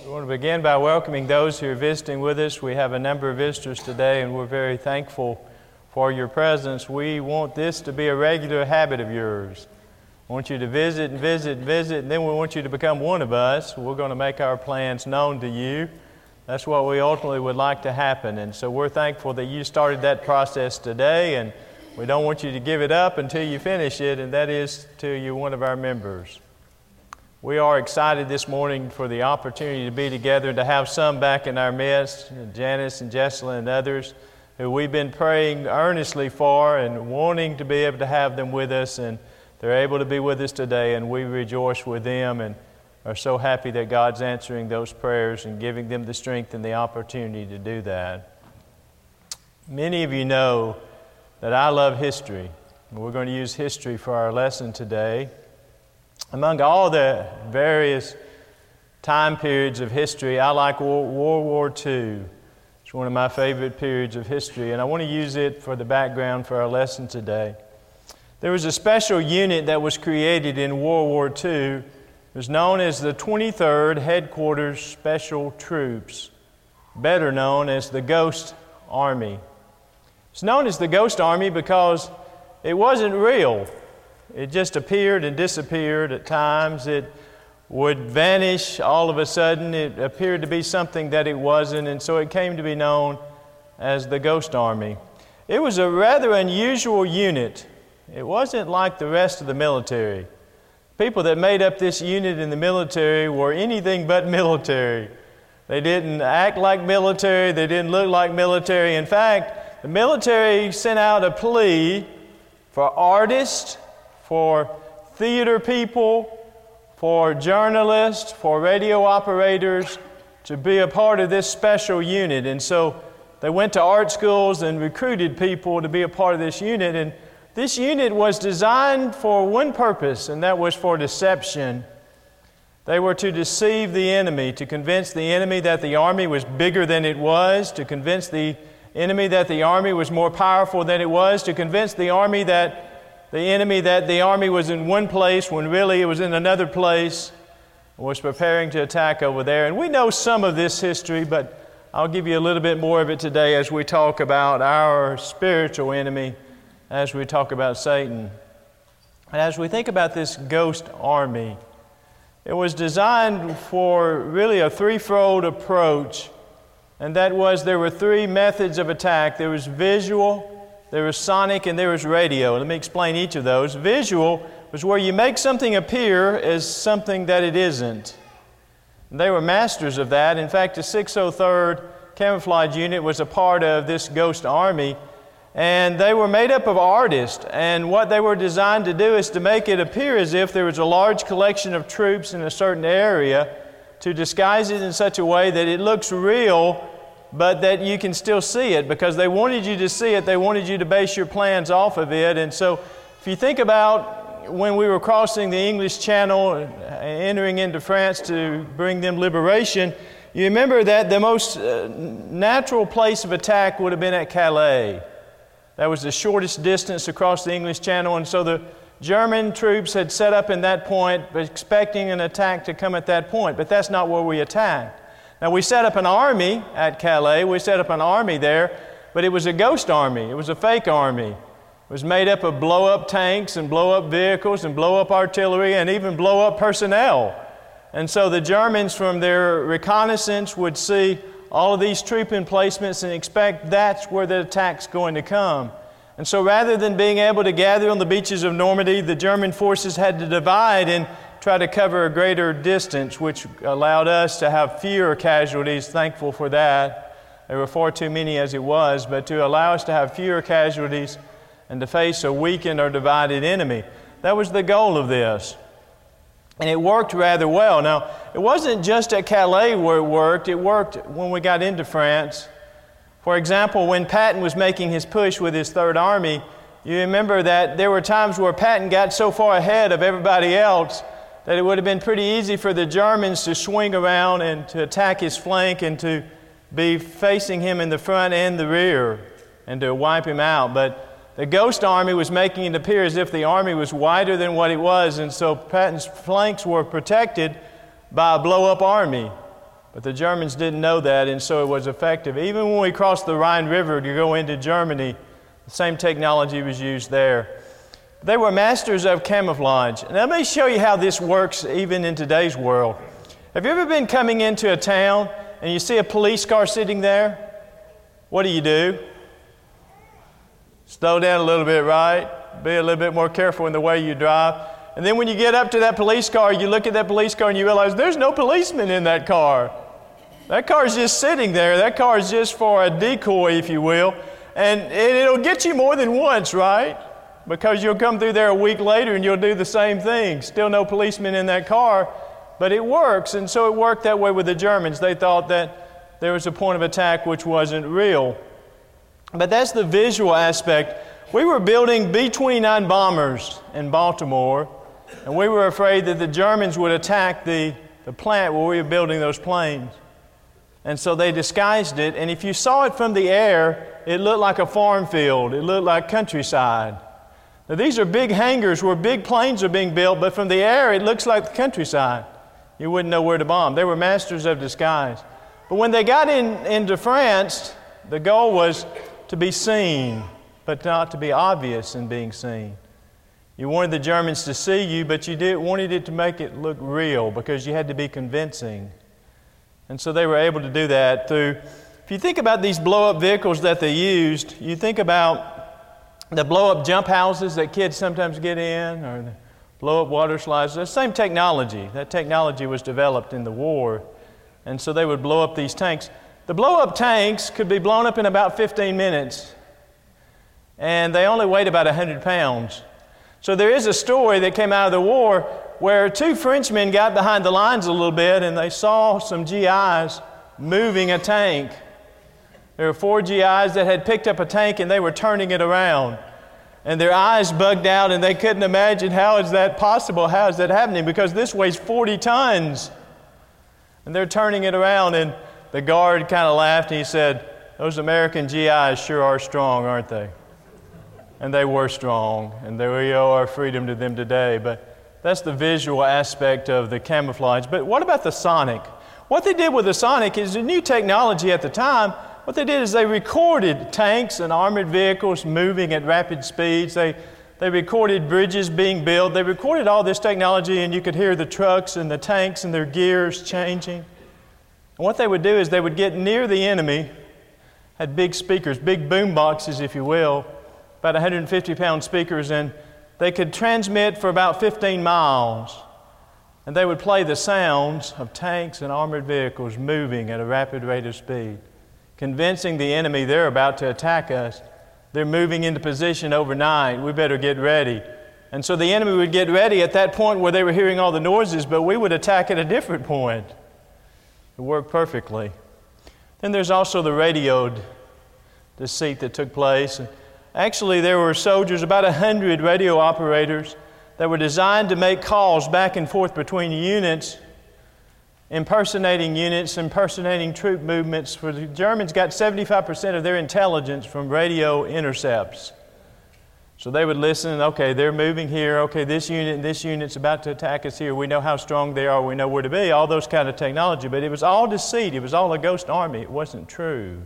We want to begin by welcoming those who are visiting with us. We have a number of visitors today, and we're very thankful for your presence. We want this to be a regular habit of yours. We want you to visit and visit and visit, and then we want you to become one of us. We're going to make our plans known to you. That's what we ultimately would like to happen, and so we're thankful that you started that process today, and we don't want you to give it up until you finish it, and that is till you're one of our members. We are excited this morning for the opportunity to be together and to have some back in our midst, Janice and Jessalyn and others who we've been praying earnestly for and wanting to be able to have them with us, and they're able to be with us today, and we rejoice with them and are so happy that God's answering those prayers and giving them the strength and the opportunity to do that. Many of you know that I love history. We're going to use history for our lesson today. Among all the various time periods of history, I like World War II. It's one of my favorite periods of history, and I want to use it for the background for our lesson today. There was a special unit that was created in World War II. It was known as the 23rd Headquarters Special Troops, better known as the Ghost Army. It's known as the Ghost Army because it wasn't real. It just appeared and disappeared at times. It would vanish all of a sudden. It appeared to be something that it wasn't, and so it came to be known as the Ghost Army. It was a rather unusual unit. It wasn't like the rest of the military. People that made up this unit in the military were anything but military. They didn't act like military. They didn't look like military. In fact, the military sent out a plea for artists, for theater people, for journalists, for radio operators to be a part of this special unit. And so they went to art schools and recruited people to be a part of this unit. And this unit was designed for one purpose, and that was for deception. They were to deceive the enemy, to convince the enemy that the army was bigger than it was, to convince the enemy that the army was more powerful than it was, to convince the enemy that the army was in one place when really it was in another place, was preparing to attack over there. And we know some of this history, but I'll give you a little bit more of it today as we talk about our spiritual enemy, as we talk about Satan. And as we think about this ghost army, it was designed for really a threefold approach, and that was there were three methods of attack. There was visual, there was sonic, and there was radio. Let me explain each of those. Visual was where you make something appear as something that it isn't. And they were masters of that. In fact, the 603rd Camouflage Unit was a part of this ghost army, and they were made up of artists. And what they were designed to do is to make it appear as if there was a large collection of troops in a certain area, to disguise it in such a way that it looks real, but that you can still see it, because they wanted you to see it. They wanted you to base your plans off of it. And so if you think about when we were crossing the English Channel, entering into France to bring them liberation, you remember that the most natural place of attack would have been at Calais. That was the shortest distance across the English Channel, and so the German troops had set up in that point, expecting an attack to come at that point, but that's not where we attacked. Now, we set up an army at Calais. We set up an army there, but it was a ghost army. It was a fake army. It was made up of blow-up tanks and blow-up vehicles and blow-up artillery and even blow-up personnel. And so the Germans, from their reconnaissance, would see all of these troop emplacements and expect that's where the attack's going to come. And so rather than being able to gather on the beaches of Normandy, the German forces had to divide and try to cover a greater distance, which allowed us to have fewer casualties. Thankful for that. There were far too many as it was, but to allow us to have fewer casualties and to face a weakened or divided enemy. That was the goal of this. And it worked rather well. Now, it wasn't just at Calais where it worked when we got into France. For example, when Patton was making his push with his Third Army, you remember that there were times where Patton got so far ahead of everybody else that it would have been pretty easy for the Germans to swing around and to attack his flank and to be facing him in the front and the rear and to wipe him out. But the Ghost Army was making it appear as if the army was wider than what it was, and so Patton's flanks were protected by a blow-up army. But the Germans didn't know that, and so it was effective. Even when we crossed the Rhine River to go into Germany, the same technology was used there. They were masters of camouflage. And let me show you how this works even in today's world. Have you ever been coming into a town and you see a police car sitting there? What do? Slow down a little bit, right? Be a little bit more careful in the way you drive. And then when you get up to that police car, you look at that police car and you realize there's no policeman in that car. That car is just sitting there. That car is just for a decoy, if you will. And it'll get you more than once, right? Because you'll come through there a week later and you'll do the same thing. Still no policeman in that car, but it works. And so it worked that way with the Germans. They thought that there was a point of attack which wasn't real. But that's the visual aspect. We were building B-29 bombers in Baltimore, and we were afraid that the Germans would attack the plant where we were building those planes. And so they disguised it, and if you saw it from the air, it looked like a farm field. It looked like countryside. Now these are big hangars where big planes are being built, but from the air it looks like the countryside. You wouldn't know where to bomb. They were masters of disguise. But when they got into France, the goal was to be seen, but not to be obvious in being seen. You wanted the Germans to see you, but you wanted it to make it look real because you had to be convincing. And so they were able to do that through, if you think about these blow-up vehicles that they used, you think about the blow-up jump houses that kids sometimes get in, or the blow-up water slides. The same technology. That technology was developed in the war. And so they would blow up these tanks. The blow-up tanks could be blown up in about 15 minutes. And they only weighed about 100 pounds. So there is a story that came out of the war where two Frenchmen got behind the lines a little bit and they saw some GIs moving a tank. There were 4 GIs that had picked up a tank and they were turning it around. And their eyes bugged out and they couldn't imagine, how is that possible? How is that happening? Because this weighs 40 tons. And they're turning it around, and the guard kind of laughed and he said, "Those American GIs sure are strong, aren't they?" And they were strong, and we owe our freedom to them today. But that's the visual aspect of the camouflage. But what about the sonic? What they did with the sonic is a new technology at the time. What they did is they recorded tanks and armored vehicles moving at rapid speeds. They recorded bridges being built. They recorded all this technology, and you could hear the trucks and the tanks and their gears changing. And what they would do is they would get near the enemy, had big speakers, big boom boxes, if you will, about 150-pound speakers, and they could transmit for about 15 miles. And they would play the sounds of tanks and armored vehicles moving at a rapid rate of speed, convincing the enemy they're about to attack us. They're moving into position overnight. We better get ready. And so the enemy would get ready at that point where they were hearing all the noises, but we would attack at a different point. It worked perfectly. Then there's also the radioed deceit that took place. Actually, there were soldiers, about 100 radio operators, that were designed to make calls back and forth between units, impersonating troop movements. For the Germans got 75% of their intelligence from radio intercepts. So they would listen, okay, they're moving here, okay, this unit's about to attack us here. We know how strong they are, we know where to be, all those kind of technology. But it was all deceit, it was all a ghost army, it wasn't true.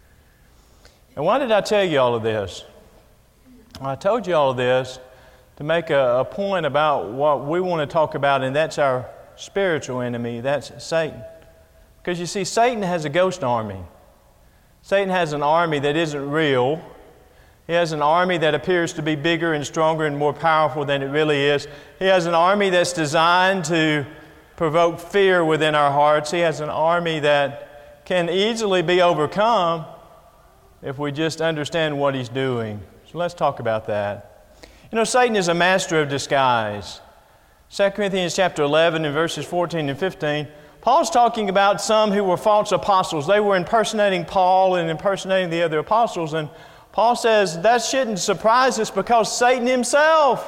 And why did I tell you all of this? I told you all of this to make a point about what we want to talk about, and that's our spiritual enemy, that's Satan. Because you see, Satan has a ghost army. Satan has an army that isn't real. He has an army that appears to be bigger and stronger and more powerful than it really is. He has an army that's designed to provoke fear within our hearts. He has an army that can easily be overcome if we just understand what he's doing. So let's talk about that. You know, Satan is a master of disguise. 2 Corinthians chapter 11 and verses 14 and 15, Paul's talking about some who were false apostles. They were impersonating Paul and impersonating the other apostles. And Paul says that shouldn't surprise us because Satan himself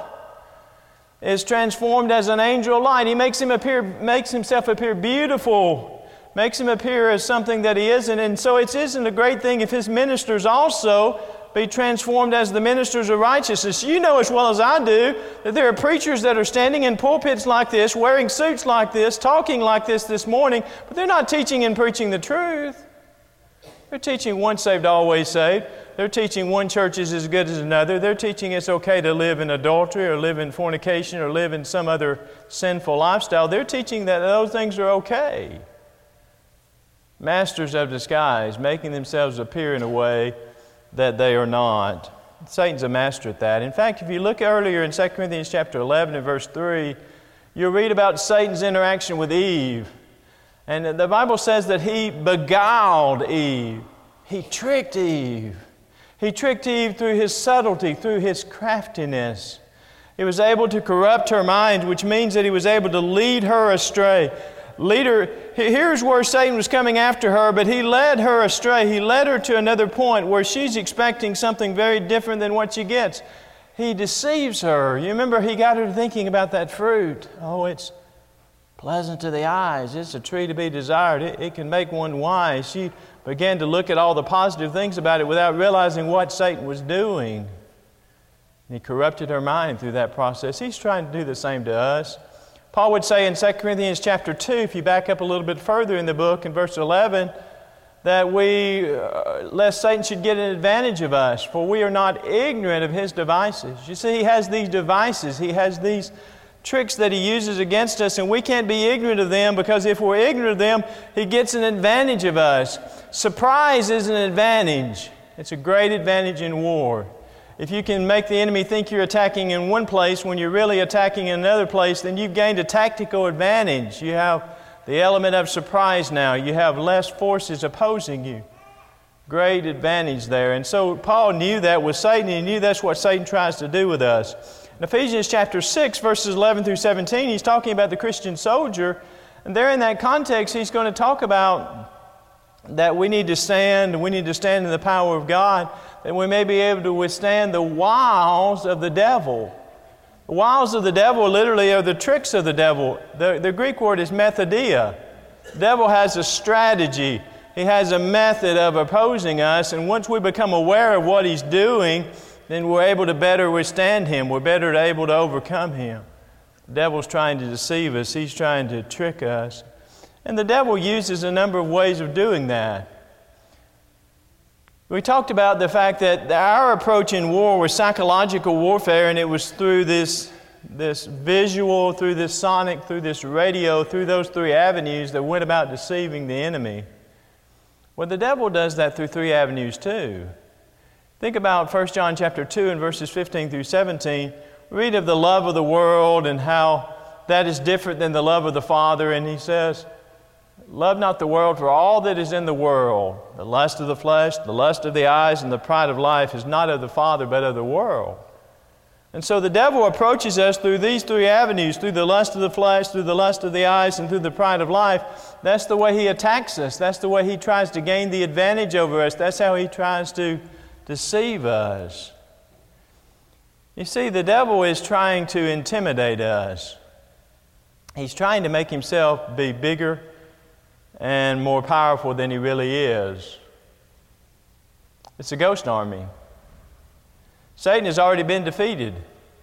is transformed as an angel of light. He makes himself appear beautiful, makes him appear as something that he isn't. And so it isn't a great thing if his ministers also be transformed as the ministers of righteousness. You know as well as I do that there are preachers that are standing in pulpits like this, wearing suits like this, talking like this morning, but they're not teaching and preaching the truth. They're teaching once saved, always saved. They're teaching one church is as good as another. They're teaching it's okay to live in adultery or live in fornication or live in some other sinful lifestyle. They're teaching that those things are okay. Masters of disguise, making themselves appear in a way that they are not. Satan's a master at that. In fact, if you look earlier in 2 Corinthians chapter 11 and verse 3, you'll read about Satan's interaction with Eve. And the Bible says that he beguiled Eve. He tricked Eve. He tricked Eve through his subtlety, through his craftiness. He was able to corrupt her mind, which means that he was able to lead her astray. Here's where Satan was coming after her, but he led her astray. He led her to another point where she's expecting something very different than what she gets. He deceives her. You remember he got her thinking about that fruit. Oh, it's pleasant to the eyes. It's a tree to be desired. It can make one wise. She began to look at all the positive things about it without realizing what Satan was doing. He corrupted her mind through that process. He's trying to do the same to us. Paul would say in 2 Corinthians chapter 2, if you back up a little bit further in the book, in verse 11, that lest Satan should get an advantage of us, for we are not ignorant of his devices. You see, he has these devices. He has these tricks that he uses against us, and we can't be ignorant of them, because if we're ignorant of them, he gets an advantage of us. Surprise is an advantage. It's a great advantage in war. If you can make the enemy think you're attacking in one place when you're really attacking in another place, then you've gained a tactical advantage. You have the element of surprise now. You have less forces opposing you. Great advantage there. And so Paul knew that with Satan. He knew that's what Satan tries to do with us. In Ephesians chapter 6, verses 11 through 17, he's talking about the Christian soldier. And there in that context, he's going to talk about that we need to stand in the power of God, that we may be able to withstand the wiles of the devil. The wiles of the devil literally are the tricks of the devil. The Greek word is methodia. The devil has a strategy. He has a method of opposing us, and once we become aware of what he's doing, then we're able to better withstand him. We're better able to overcome him. The devil's trying to deceive us. He's trying to trick us. And the devil uses a number of ways of doing that. We talked about the fact that our approach in war was psychological warfare, and it was through this visual, through this sonic, through this radio, through those three avenues that went about deceiving the enemy. Well, the devil does that through three avenues too. Think about 1 John chapter 2 and verses 15 through 17. Read of the love of the world and how that is different than the love of the Father. And he says, love not the world, for all that is in the world, the lust of the flesh, the lust of the eyes, and the pride of life is not of the Father, but of the world. And so the devil approaches us through these three avenues, through the lust of the flesh, through the lust of the eyes, and through the pride of life. That's the way he attacks us. That's the way he tries to gain the advantage over us. That's how he tries to deceive us. You see, the devil is trying to intimidate us. He's trying to make himself be bigger and more powerful than he really is. It's a ghost army. Satan has already been defeated.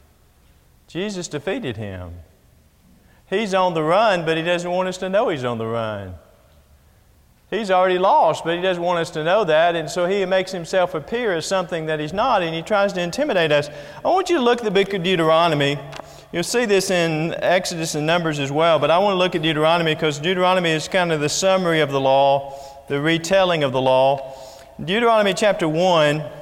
Jesus defeated him. He's on the run, but he doesn't want us to know he's on the run. He's already lost, but he doesn't want us to know that, and so he makes himself appear as something that he's not, and he tries to intimidate us. I want you to look at the book of Deuteronomy. You'll see this in Exodus and Numbers as well, but I want to look at Deuteronomy because Deuteronomy is kind of the summary of the law, the retelling of the law. Deuteronomy chapter 1, I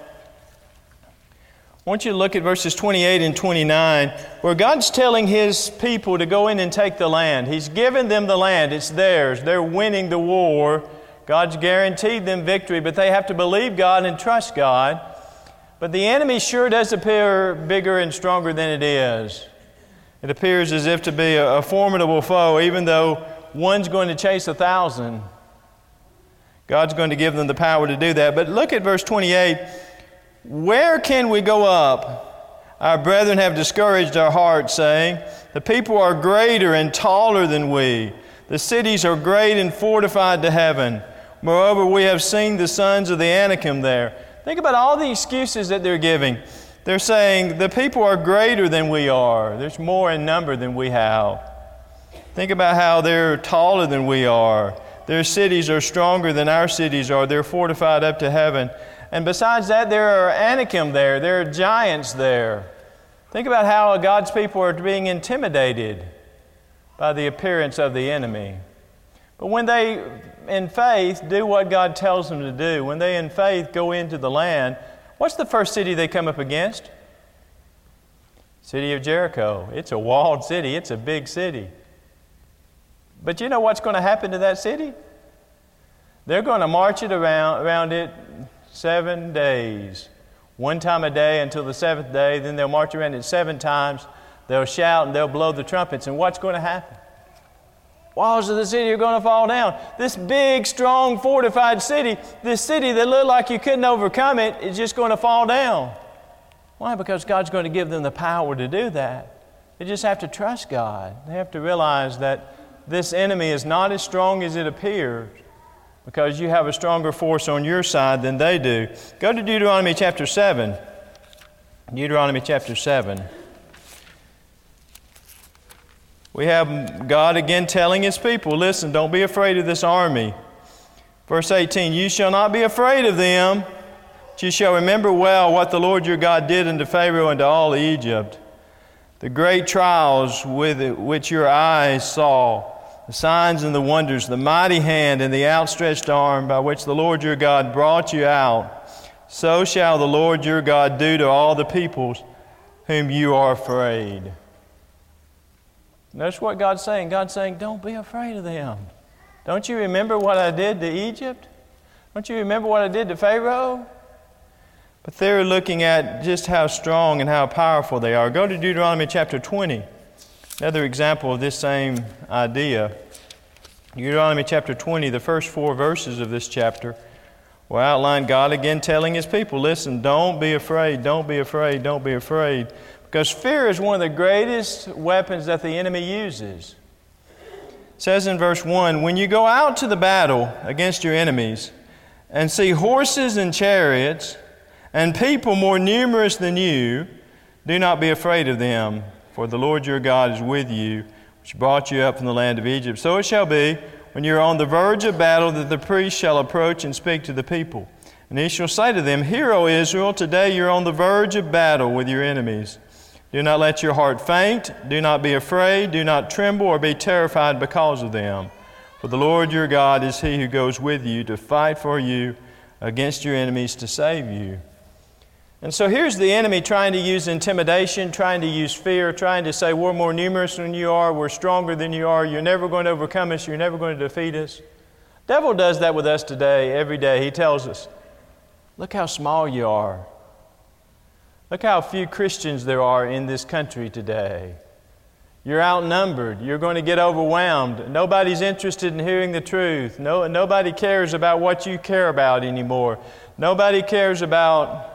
want you to look at verses 28 and 29, where God's telling His people to go in and take the land. He's given them the land. It's theirs. They're winning the war. God's guaranteed them victory, but they have to believe God and trust God. But the enemy sure does appear bigger and stronger than it is. It appears as if to be a formidable foe, even though one's going to chase 1,000. God's going to give them the power to do that. But look at verse 28. Where can we go up? Our brethren have discouraged our hearts, saying, the people are greater and taller than we. The cities are great and fortified to heaven. Moreover, we have seen the sons of the Anakim there. Think about all the excuses that they're giving. They're saying the people are greater than we are. There's more in number than we have. Think about how they're taller than we are. Their cities are stronger than our cities are. They're fortified up to heaven. And besides that, there are Anakim there. There are giants there. Think about how God's people are being intimidated by the appearance of the enemy. But when they, in faith, do what God tells them to do, when they, in faith, go into the land, what's the first city they come up against? City of Jericho. It's a walled city. It's a big city. But you know what's going to happen to that city? They're going to march it around it 7 days. One time a day until the seventh day. Then they'll march around it 7 times. They'll shout and they'll blow the trumpets. And what's going to happen? Walls of the city are going to fall down. This big, strong, fortified city, this city that looked like you couldn't overcome it, is just going to fall down. Why? Because God's going to give them the power to do that. They just have to trust God. They have to realize that this enemy is not as strong as it appears, because you have a stronger force on your side than they do. Go to Deuteronomy chapter 7. Deuteronomy chapter 7. We have God again telling His people, listen, don't be afraid of this army. Verse 18, you shall not be afraid of them, but you shall remember well what the Lord your God did unto Pharaoh and to all Egypt, the great trials with which your eyes saw, the signs and the wonders, the mighty hand and the outstretched arm by which the Lord your God brought you out. So shall the Lord your God do to all the peoples whom you are afraid. Notice what God's saying. God's saying, don't be afraid of them. Don't you remember what I did to Egypt? Don't you remember what I did to Pharaoh? But they're looking at just how strong and how powerful they are. Go to Deuteronomy chapter 20. Another example of this same idea. Deuteronomy chapter 20, the first 4 verses of this chapter will outline God again telling His people, listen, don't be afraid, don't be afraid, don't be afraid. Because fear is one of the greatest weapons that the enemy uses. It says in verse 1, when you go out to the battle against your enemies and see horses and chariots and people more numerous than you, do not be afraid of them. For the Lord your God is with you, which brought you up from the land of Egypt. So it shall be, when you are on the verge of battle, that the priest shall approach and speak to the people. And he shall say to them, hear, O Israel, today you are on the verge of battle with your enemies. Do not let your heart faint. Do not be afraid. Do not tremble or be terrified because of them. For the Lord your God is He who goes with you to fight for you against your enemies to save you. And so here's the enemy trying to use intimidation, trying to use fear, trying to say we're more numerous than you are, we're stronger than you are, you're never going to overcome us, you're never going to defeat us. The devil does that with us today, every day. He tells us, look how small you are. Look how few Christians there are in this country today. You're outnumbered. You're going to get overwhelmed. Nobody's interested in hearing the truth. Nobody cares about what you care about anymore. Nobody cares about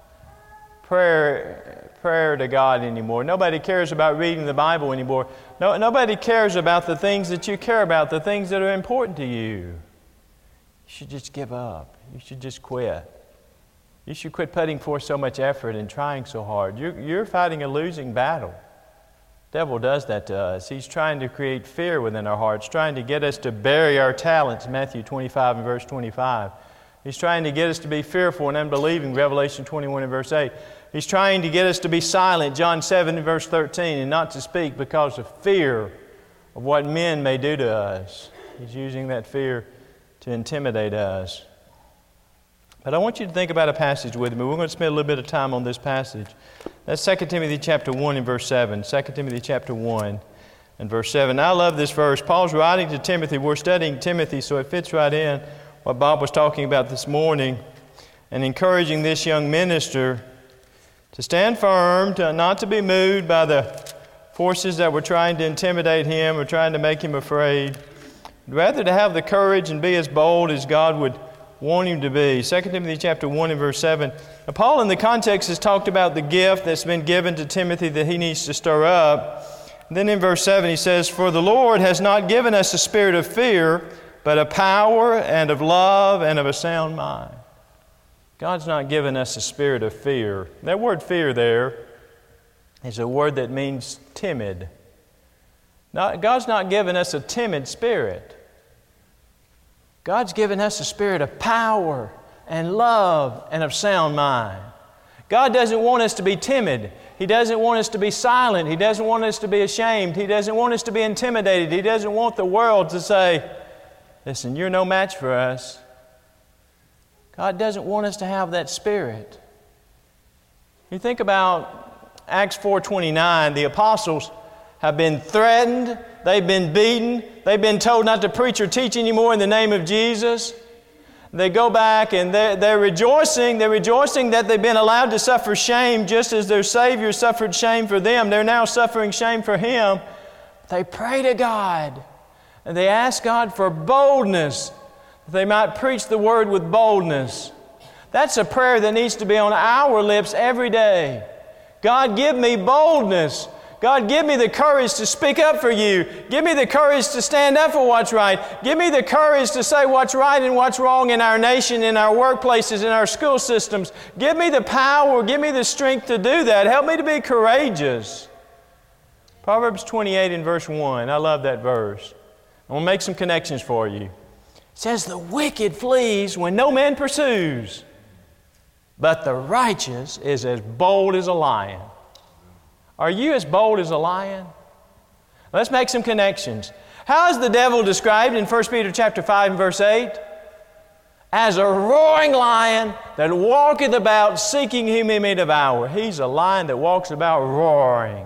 prayer to God anymore. Nobody cares about reading the Bible anymore. Nobody cares about the things that you care about, the things that are important to you. You should just give up. You should just quit. You should quit putting forth so much effort and trying so hard. You're fighting a losing battle. The devil does that to us. He's trying to create fear within our hearts, trying to get us to bury our talents, Matthew 25 and verse 25. He's trying to get us to be fearful and unbelieving, Revelation 21 and verse 8. He's trying to get us to be silent, John 7 and verse 13, and not to speak because of fear of what men may do to us. He's using that fear to intimidate us. But I want you to think about a passage with me. We're going to spend a little bit of time on this passage. That's 2 Timothy chapter 1 and verse 7. 2 Timothy chapter 1 and verse 7. Now, I love this verse. Paul's writing to Timothy. We're studying Timothy, so it fits right in what Bob was talking about this morning, and encouraging this young minister to stand firm, not to be moved by the forces that were trying to intimidate him or trying to make him afraid, but rather to have the courage and be as bold as God would want him to be. 2 Timothy chapter 1 and verse 7. Now, Paul in the context has talked about the gift that's been given to Timothy that he needs to stir up. And then in verse 7 he says, for the Lord has not given us a spirit of fear, but of power and of love and of a sound mind. God's not given us a spirit of fear. That word fear there is a word that means timid. God's not given us a timid spirit. God's given us a spirit of power and love and of sound mind. God doesn't want us to be timid. He doesn't want us to be silent. He doesn't want us to be ashamed. He doesn't want us to be intimidated. He doesn't want the world to say, listen, you're no match for us. God doesn't want us to have that spirit. You think about Acts 4:29, the apostles have been threatened, they've been beaten, they've been told not to preach or teach anymore in the name of Jesus. They go back and they're rejoicing. They're rejoicing that they've been allowed to suffer shame just as their Savior suffered shame for them. They're now suffering shame for Him. They pray to God and they ask God for boldness, that they might preach the Word with boldness. That's a prayer that needs to be on our lips every day. God, give me boldness. God, give me the courage to speak up for you. Give me the courage to stand up for what's right. Give me the courage to say what's right and what's wrong in our nation, in our workplaces, in our school systems. Give me the power. Give me the strength to do that. Help me to be courageous. Proverbs 28 and verse 1. I love that verse. I'm going to make some connections for you. It says, the wicked flees when no man pursues, but the righteous is as bold as a lion. Are you as bold as a lion? Let's make some connections. How is the devil described in 1 Peter chapter 5 and verse 8? As a roaring lion that walketh about seeking whom he may devour. He's a lion that walks about roaring.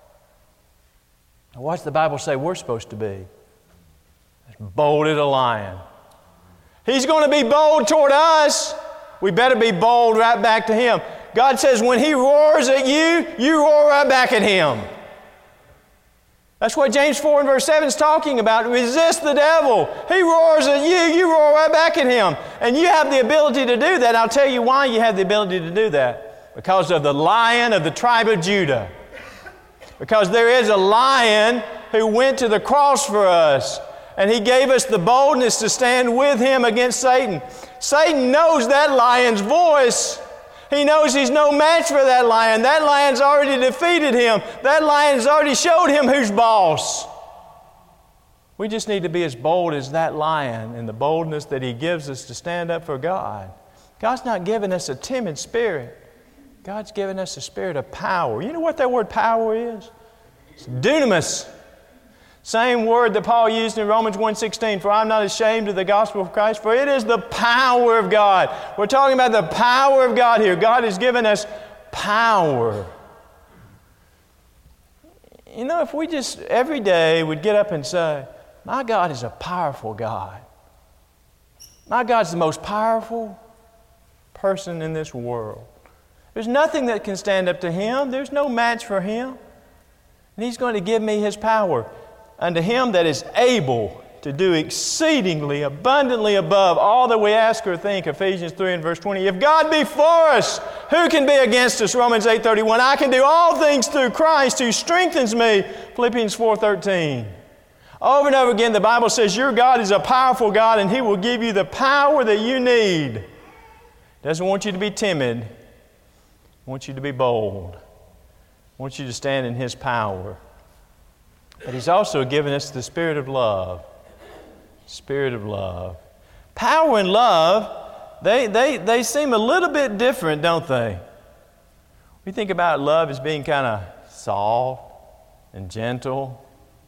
Now, what's the Bible say we're supposed to be? As bold as a lion. He's going to be bold toward us. We better be bold right back to Him. God says when He roars at you, you roar right back at Him. That's what James 4 and verse 7 is talking about. Resist the devil. He roars at you, you roar right back at him. And you have the ability to do that. I'll tell you why you have the ability to do that. Because of the Lion of the tribe of Judah. Because there is a Lion who went to the cross for us. And He gave us the boldness to stand with Him against Satan. Satan knows that lion's voice. He knows he's no match for that lion. That lion's already defeated him. That lion's already showed him who's boss. We just need to be as bold as that lion in the boldness that He gives us to stand up for God. God's not giving us a timid spirit. God's given us a spirit of power. You know what that word power is? It's dunamis. Same word that Paul used in Romans 1:16, for I'm not ashamed of the gospel of Christ, for it is the power of God. We're talking about the power of God here. God has given us power. You know, if we just every day would get up and say, my God is a powerful God. My God's the most powerful person in this world. There's nothing that can stand up to Him. There's no match for Him. And He's going to give me His power. Unto Him that is able to do exceedingly abundantly above all that we ask or think, Ephesians 3 and verse 20. If God be for us, who can be against us? Romans 8:31. I can do all things through Christ who strengthens me, Philippians 4:13. Over and over again, the Bible says your God is a powerful God and He will give you the power that you need. He doesn't want you to be timid. He wants you to be bold. He wants you to stand in His power. But He's also given us the spirit of love. Spirit of love. Power and love, they seem a little bit different, don't they? We think about love as being kind of soft and gentle.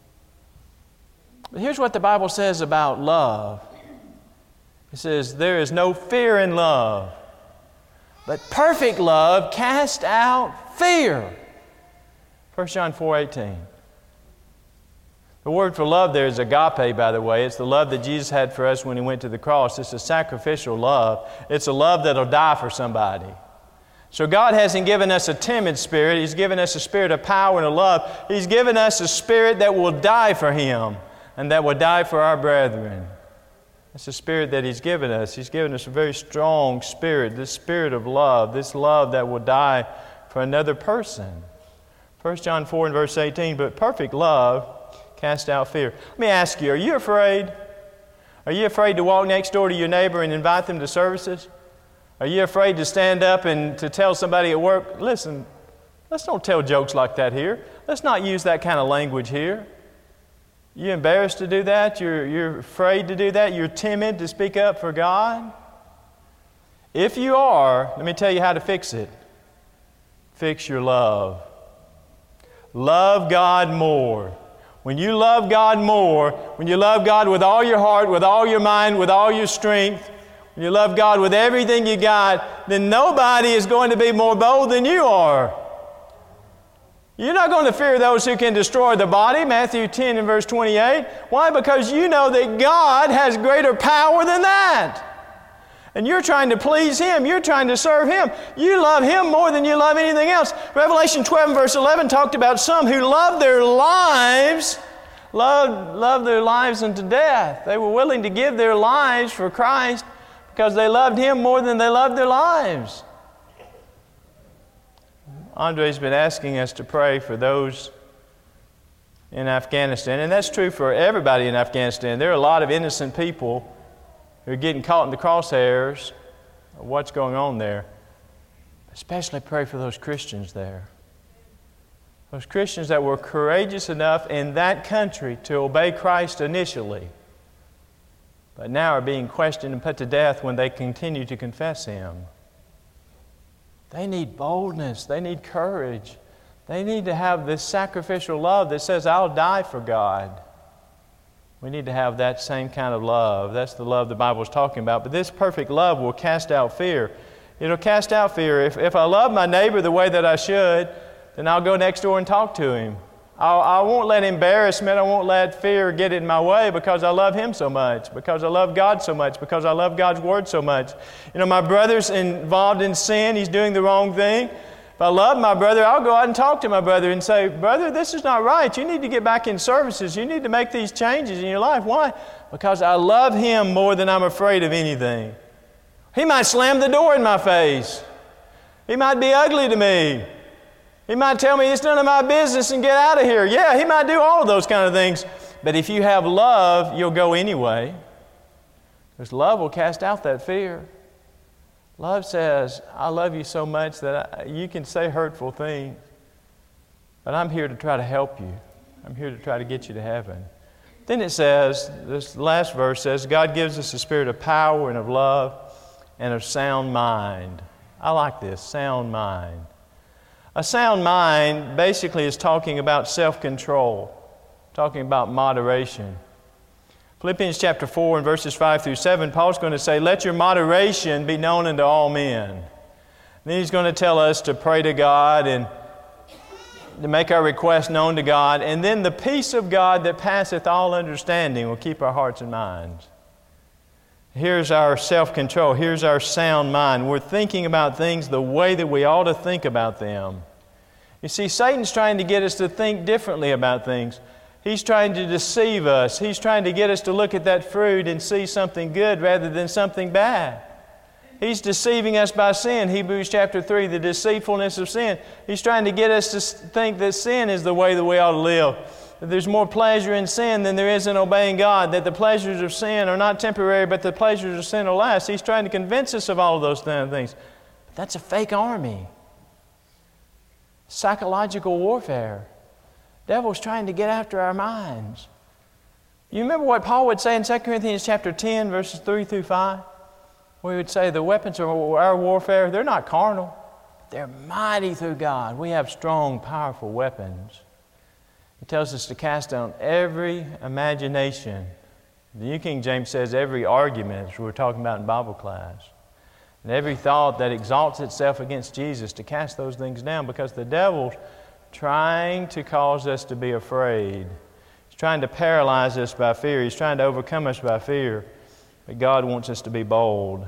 But here's what the Bible says about love. It says, there is no fear in love, but perfect love casts out fear. 1 John 4:18. The word for love there is agape, by the way. It's the love that Jesus had for us when He went to the cross. It's a sacrificial love. It's a love that'll die for somebody. So God hasn't given us a timid spirit. He's given us a spirit of power and of love. He's given us a spirit that will die for Him and that will die for our brethren. That's the spirit that He's given us. He's given us a very strong spirit, this spirit of love, this love that will die for another person. 1 John 4 and verse 18, but perfect love cast out fear. Let me ask you, are you afraid? Are you afraid to walk next door to your neighbor and invite them to services? Are you afraid to stand up and to tell somebody at work, listen, let's don't tell jokes like that here. Let's not use that kind of language here. You embarrassed to do that? You're afraid to do that? You're timid to speak up for God? If you are, let me tell you how to fix it. Fix your love. Love God more. When you love God more, when you love God with all your heart, with all your mind, with all your strength, when you love God with everything you got, then nobody is going to be more bold than you are. You're not going to fear those who can destroy the body, Matthew 10 and verse 28. Why? Because you know that God has greater power than that. And you're trying to please Him. You're trying to serve Him. You love Him more than you love anything else. Revelation 12 and verse 11 talked about some who loved their lives, loved their lives unto death. They were willing to give their lives for Christ because they loved Him more than they loved their lives. Andre's been asking us to pray for those in Afghanistan, and that's true for everybody in Afghanistan. There are a lot of innocent people who are getting caught in the crosshairs of what's going on there. Especially pray for those Christians there. Those Christians that were courageous enough in that country to obey Christ initially, but now are being questioned and put to death when they continue to confess Him. They need boldness. They need courage. They need to have this sacrificial love that says, I'll die for God. We need to have that same kind of love. That's the love the Bible is talking about. But this perfect love will cast out fear. It'll cast out fear. If I love my neighbor the way that I should, then I'll go next door and talk to him. I won't let embarrassment, I won't let fear get in my way because I love Him so much, because I love God so much, because I love God's Word so much. You know, my brother's involved in sin, he's doing the wrong thing. If I love my brother, I'll go out and talk to my brother and say, brother, this is not right. You need to get back in services. You need to make these changes in your life. Why? Because I love him more than I'm afraid of anything. He might slam the door in my face. He might be ugly to me. He might tell me it's none of my business and get out of here. Yeah, he might do all of those kind of things. But if you have love, you'll go anyway. Because love will cast out that fear. Love says, I love you so much that you can say hurtful things, but I'm here to try to help you. I'm here to try to get you to heaven. Then it says, this last verse says, God gives us a spirit of power and of love and of sound mind. I like this, sound mind. A sound mind basically is talking about self-control, talking about moderation. Philippians chapter 4 and verses 5 through 7, Paul's going to say, let your moderation be known unto all men. And then he's going to tell us to pray to God and to make our requests known to God. And then the peace of God that passeth all understanding will keep our hearts and minds. Here's our self-control. Here's our sound mind. We're thinking about things the way that we ought to think about them. You see, Satan's trying to get us to think differently about things. He's trying to deceive us. He's trying to get us to look at that fruit and see something good rather than something bad. He's deceiving us by sin. Hebrews chapter 3, the deceitfulness of sin. He's trying to get us to think that sin is the way that we ought to live. That there's more pleasure in sin than there is in obeying God. That the pleasures of sin are not temporary, but the pleasures of sin will last. He's trying to convince us of all of those things. But that's a fake army. Psychological warfare. The devil's trying to get after our minds. You remember what Paul would say in 2 Corinthians chapter 10, verses 3 through 5? We would say the weapons of our warfare, they're not carnal. They're mighty through God. We have strong, powerful weapons. He tells us to cast down every imagination. The New King James says every argument, as we were talking about in Bible class. And every thought that exalts itself against Jesus, to cast those things down, because the devil's trying to cause us to be afraid. He's trying to paralyze us by fear. He's trying to overcome us by fear. But God wants us to be bold.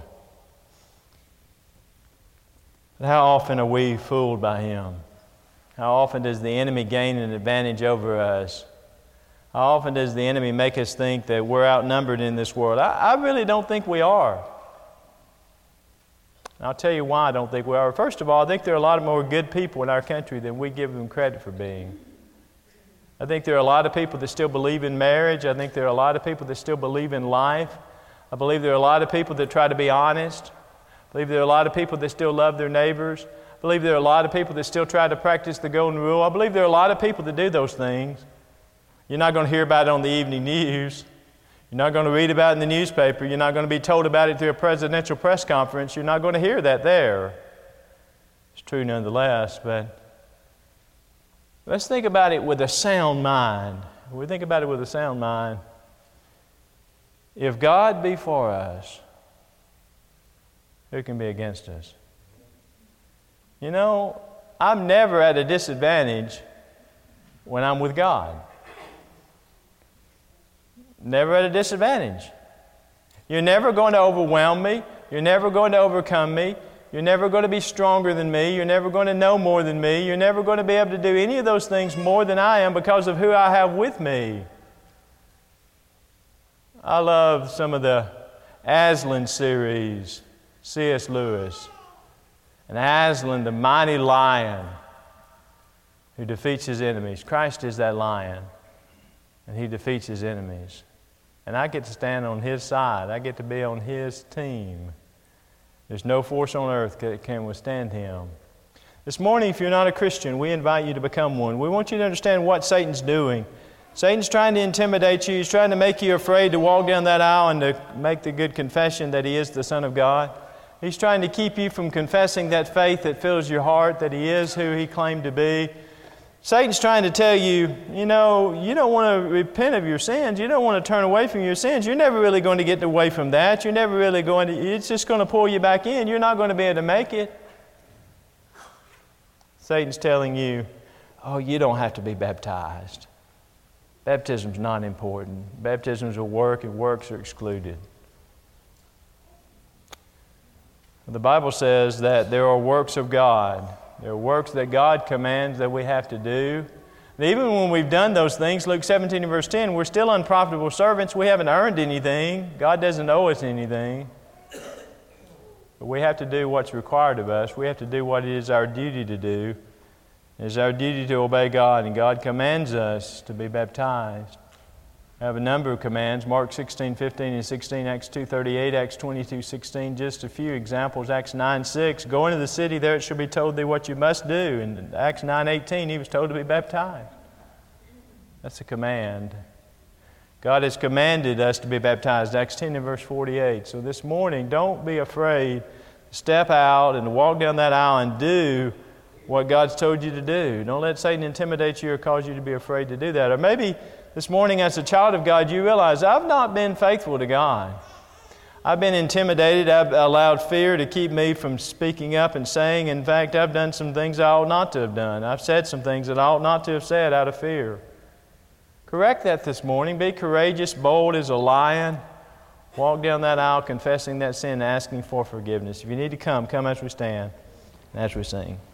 But how often are we fooled by him? How often does the enemy gain an advantage over us? How often does the enemy make us think that we're outnumbered in this world? I really don't think we are. And I'll tell you why I don't think we are. First of all, I think there are a lot of more good people in our country than we give them credit for being. I think there are a lot of people that still believe in marriage. I think there are a lot of people that still believe in life. I believe there are a lot of people that try to be honest. I believe there are a lot of people that still love their neighbors. I believe there are a lot of people that still try to practice the golden rule. I believe there are a lot of people that do those things. You're not going to hear about it on the evening news. You're not going to read about it in the newspaper. You're not going to be told about it through a presidential press conference. You're not going to hear that there. It's true nonetheless, but let's think about it with a sound mind. We think about it with a sound mind. If God be for us, who can be against us? You know, I'm never at a disadvantage when I'm with God. Never at a disadvantage. You're never going to overwhelm me. You're never going to overcome me. You're never going to be stronger than me. You're never going to know more than me. You're never going to be able to do any of those things more than I am because of who I have with me. I love some of the Aslan series, C.S. Lewis. And Aslan, the mighty lion who defeats his enemies. Christ is that lion, and He defeats His enemies. And I get to stand on His side. I get to be on His team. There's no force on earth that can withstand Him. This morning, if you're not a Christian, we invite you to become one. We want you to understand what Satan's doing. Satan's trying to intimidate you. He's trying to make you afraid to walk down that aisle and to make the good confession that He is the Son of God. He's trying to keep you from confessing that faith that fills your heart, that He is who He claimed to be. Satan's trying to tell you, you know, you don't want to repent of your sins. You don't want to turn away from your sins. You're never really going to get away from that. You're never really going to, it's just going to pull you back in. You're not going to be able to make it. Satan's telling you, oh, you don't have to be baptized. Baptism's not important. Baptism's a work, and works are excluded. The Bible says that there are works of God. There are works that God commands that we have to do. And even when we've done those things, Luke 17 and verse 10, we're still unprofitable servants. We haven't earned anything. God doesn't owe us anything. But we have to do what's required of us. We have to do what it is our duty to do. It is our duty to obey God, and God commands us to be baptized. I have a number of commands, Mark 16:15 and 16, Acts 2:38, Acts 22:16, just a few examples. Acts 9:6, go into the city, there it shall be told thee what you must do. And Acts 9:18, he was told to be baptized. That's a command. God has commanded us to be baptized, Acts 10 and verse 48. So this morning, don't be afraid to step out and to walk down that aisle and do what God's told you to do. Don't let Satan intimidate you or cause you to be afraid to do that. Or maybe this morning as a child of God, you realize, I've not been faithful to God. I've been intimidated. I've allowed fear to keep me from speaking up and saying. In fact, I've done some things I ought not to have done. I've said some things that I ought not to have said out of fear. Correct that this morning. Be courageous, bold as a lion. Walk down that aisle confessing that sin and asking for forgiveness. If you need to come as we stand and as we sing.